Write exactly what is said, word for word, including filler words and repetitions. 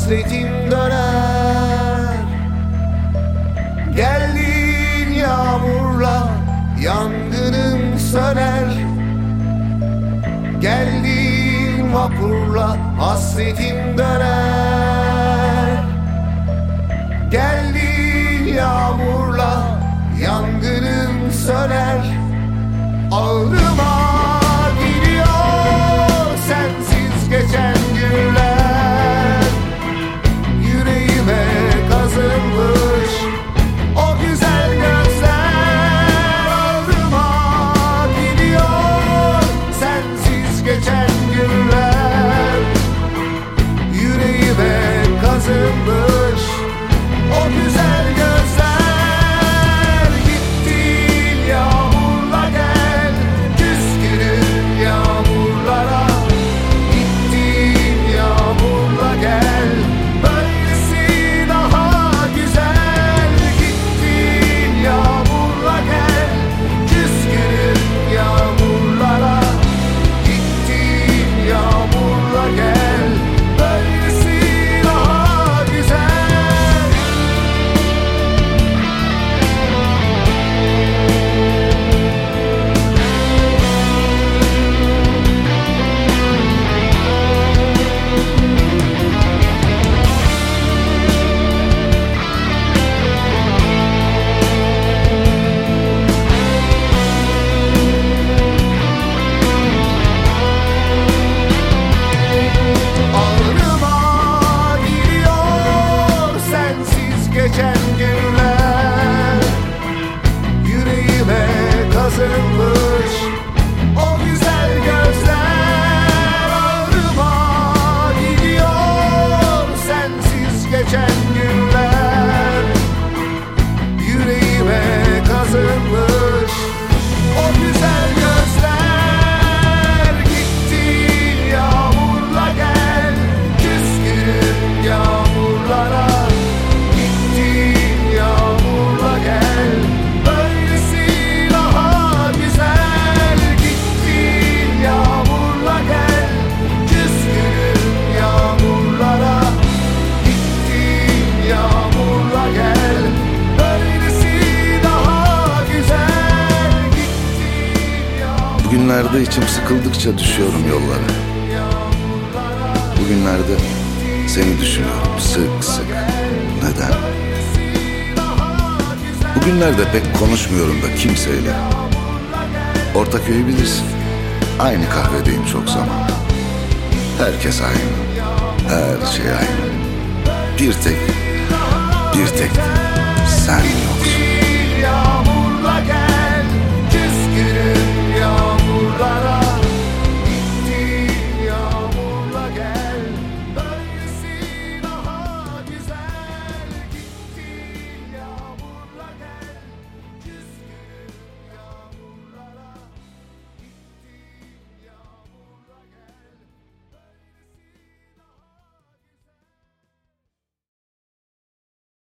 hasretim döner. Geldin yağmurla yangınım söner. Geldin vapurla hasretim döner. Geldin yağmurla yangınım söner. Ağrıma gidiyor sensiz geçen günler. Yüreğime kazınmış o güzel gözler. Ağrıma gidiyor sensiz geçen günler. Yüreğime kazınmış o güzel gözler. Gittin yağmurla gel, küskünüm yağmurlara. Gittin yağmurla gel, böylesi daha güzel. Gittin yağmurla gel, küskünüm yağmurlara. Gittin yağmurla gel, böylesi daha güzel. Ağrıma gidiyor sensiz geçen günler. Yüreğime kazınmış o güzel gözler. Ağrıma gidiyor sensiz geçen günler. Yüreğime kazınmış o güzel gözler. Gittin yağmurla gel, küskünüm yağmurlara. Gittin yağmurla gel, böylesi daha güzel. Gittin yağmurla gel, küskünüm yağmurlara. Gittin yağmurla gel, böylesi daha güzel. Gittin yağmurla Bugünlerde içim sıkıldıkça düşüyorum yollara. Bugünlerde seni düşünüyorum sık sık. Neden? Bugünlerde pek konuşmuyorum da kimseyle. Ortaköy'ü bilirsin. Aynı kahvedeyim çok zaman. Herkes aynı. Her şey aynı. Bir tek, bir tek sen yoksun. yağmurlara.